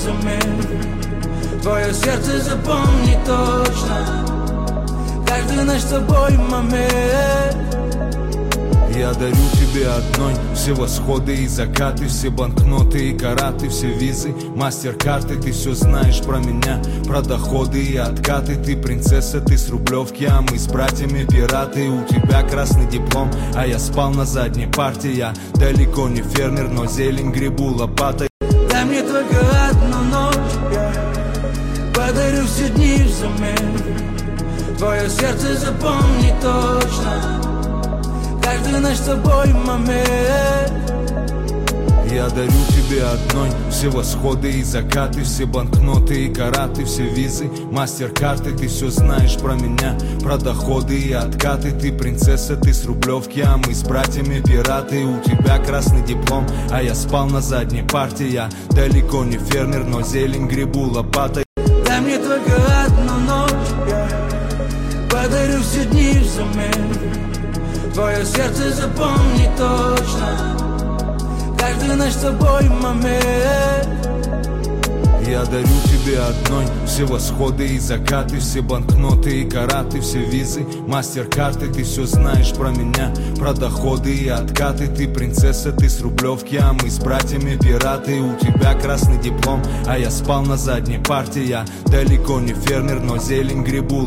взамен. Твое сердце запомни точно каждый наш с тобой момент. Я дарю тебе одной все восходы и закаты, все банкноты и караты, все визы, мастер-карты. Ты все знаешь про меня, про доходы и откаты. Ты принцесса, ты с Рублевки, а мы с братьями пираты. У тебя красный диплом, а я спал на задней парте. Я далеко не фермер, но зелень гребу лопатой. Дай мне только одну ночь, я подарю все дни взамен. Твое сердце запомни точно каждый наш с тобой момент. Я дарю тебе одной все восходы и закаты, все банкноты и караты, все визы, мастер-карты. Ты все знаешь про меня, про доходы и откаты. Ты принцесса, ты с Рублевки, а мы с братьями пираты. У тебя красный диплом, а я спал на задней парте. Я далеко не фермер, но зелень гребу лопатой. Дай мне только одну ночь, я подарю все дни взамен. Твое сердце запомни точно каждый наш с тобой момент. Я дарю тебе одной все восходы и закаты, все банкноты и караты, все визы, мастер-карты. Ты все знаешь про меня, про доходы и откаты. Ты принцесса, ты с Рублевки, а мы с братьями пираты. У тебя красный диплом, а я спал на задней парте. Я далеко не фермер, но зелень гребу